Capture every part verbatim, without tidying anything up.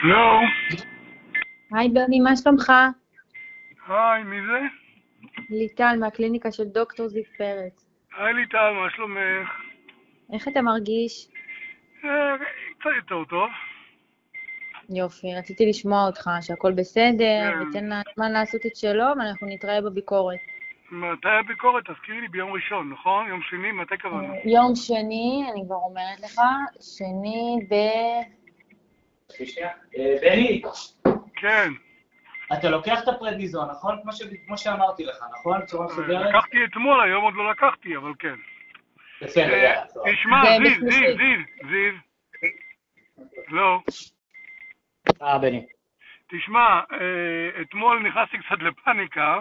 נו. היי ברני, מה שלומך? היי, מי זה? ליטל מהקליניקה של דוקטור זיו פרץ. היי ליטל, מה שלומך? איך אתה מרגיש? אה, קצת יותר טוב. יופי, רציתי לשמוע אותך, שהכל בסדר, כן. ותן הזמן לעשות את שלו, ואנחנו נתראה בביקורת. מתי הביקורת? תזכירי לי ביום ראשון, נכון? יום שני, מתי קבענו? יום שני, אני כבר אומרת לך, שני ב... בני, כן. אתה לוקח את הפרדיזון, נכון? כמו ש- כמו שאמרתי לך, נכון? בצורה מסודרת? לקחתי אתמול, היום עוד לא לקחתי, אבל כן. בסדר, אה, יאללה. תשמע, זה זיו, בשלישי. זיו, זיו, זיו. לא. אה, בני. תשמע, אה, אתמול נכנסתי קצת לפאניקה,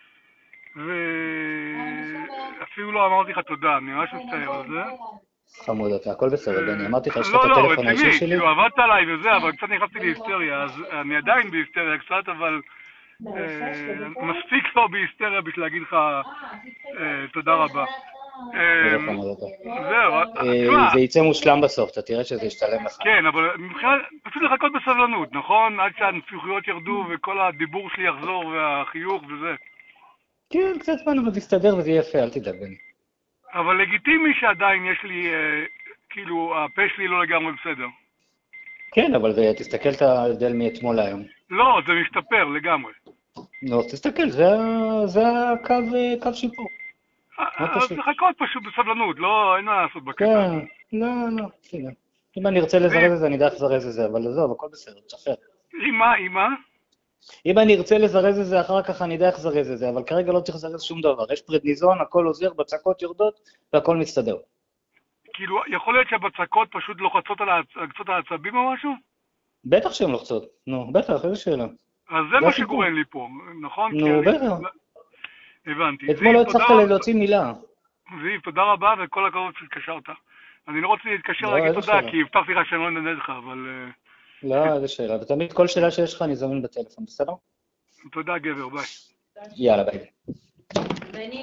ואפילו לא אמרתי לך תודה, אני ממש מצטער על זה. חמוד אתה, הכל בסדר, בני. אמרתי לך, יש לך לא, את לא, הטלפון האישי רציני, שלי? כאילו עבדת עליי וזה, אבל קצת נכנסתי להיסטריה, אז אני עדיין בהיסטריה קצת, אבל אה, מספיק לא בהיסטריה בשביל להגיד לך אה, תודה רבה. אה, איזה חמוד אתה. זהו, אה, תשמע, זה יצא מושלם בסוף, אתה תראה שזה ישתלם לך. כן, אבל מבחינת, פשוט לחכות בסבלנות, נכון? עד שהנפיחויות ירדו וכל הדיבור שלי יחזור והחיוך וזה. כן, קצת זמן, אבל תסתדר וזה יהיה יפה, אל תדאג, בני. אבל לגיטימי שעדיין יש לי, אה, כאילו, הפה שלי לא לגמרי בסדר. כן, אבל זה- תסתכל את ההבדל מאתמול להיום. לא, זה משתפר לגמרי. נו, תסתכל, זה ה- זה הקו אה, קו שיפור. מאוד אז פשוט. לחכות פשוט בסבלנות, לא, אין מה לעשות בקטע. כן, לא, לא, בסדר. אם אני ארצה לזרז את זה, אני יודע איך לזרז את זה, אבל עזוב, הכל בסדר, תשחרר. עם מה, עם מה? אם אני ארצה לזרז את זה, אחר כך אני יודע איך לזרז את זה, אבל כרגע לא צריך לזרז שום דבר. יש פרדניזון, הכל עוזר, בצקות יורדות, והכל מסתדר. כאילו, יכול להיות שהבצקות פשוט לוחצות על העצ- על קצות העצבים או משהו? בטח שהן לוחצות. נו, בטח, איזה שאלה. אז זה זה מה הסיפור. שגורם לי פה, נכון? נו, כי אני- בטח. הבנתי. אתמול לא זיו, הצלחת תודה- להוציא מילה. זיו, תודה רבה, וכל הכבוד שהתקשרת. אני לא רוצה להתקשר לא, להגיד איזה תודה, שאלה. כי הבטחתי לך שאני לא אנדנד לך, אבל אה, לא, איזה שאלה. ותמיד כל שאלה שיש לך אני זמין בטלפון, בסדר? תודה גבר, ביי. יאללה, ביי.